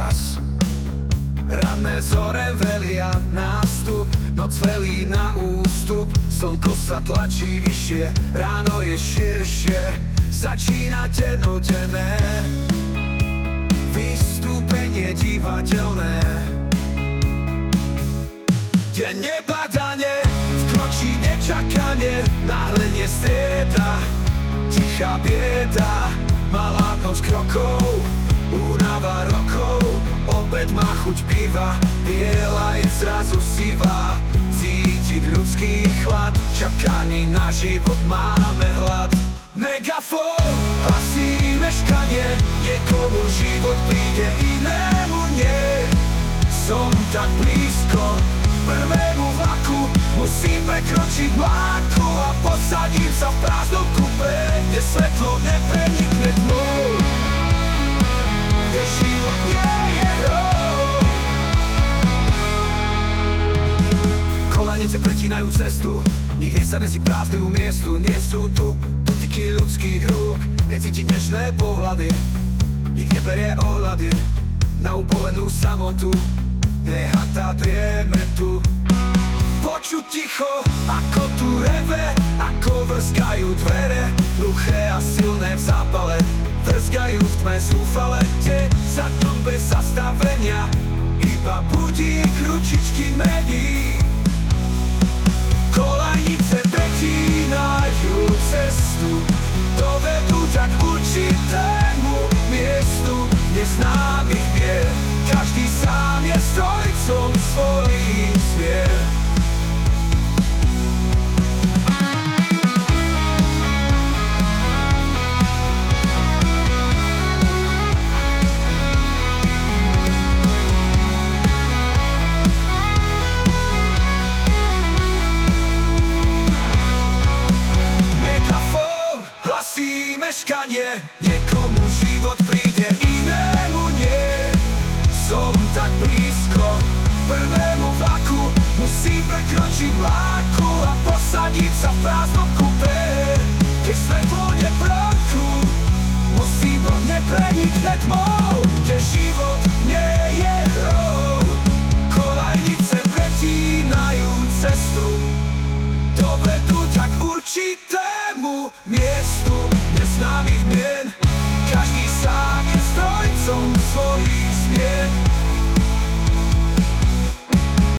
čas. Ranné zore velia nástup, noc velí na ústup. Slnko sa tlačí vyššie, ráno je širšie, začína dennodenné vystúpenie divadelné. Deň nebadane, vkročí nečakanie, náhle nestrieda tichá bieda. Malá noc krokov, únava rokov, obed má chuť piva, biela je zrazu sivá. Cítiť ľudský chlad, čakaní na život máme hlad. Megafón, hlasí meškanie, niekomu život príde, inému nie. Som tak blízko prvému vlaku, musím prekročiť mláku a posadím sa v prázdnom kupe, kde svetlo neprenikne tmou, kde život nie je hrou. Kolanice pretínajú cestu, nikde sa nesí prázdnemu miestu. Nie sú tu dotyky ľudských rúk, necítiť nežné pohľady, nik neberie ohľady na upolenú samotu. Nehatá drieme tu, počuť ticho, ako tu reve, ako vrskajú dvere, hluché a silné v zápale, vrzgajú v tme zúfale, kde za dnom bez zastavenia iba budík ručičky mení. Kolanice pretínajú cestu, dovedú tak určitému miestu neznámych mier. Každý sám je strojcom svojich smier. Megafón, hlasí meškanie, niekomu život príde, inému nie. Som tak blízko prvému vlaku, musím prekročiť mláku a posadiť sa v prázdnom kupe, kde svetlo neprokú, musím ho neprenikne tmou, kde život nie je hrou. Kolajnice pretínajú cestu, dovedú tak určitému miestu neznámych mien. Každý sám je strojcom svojich zmien.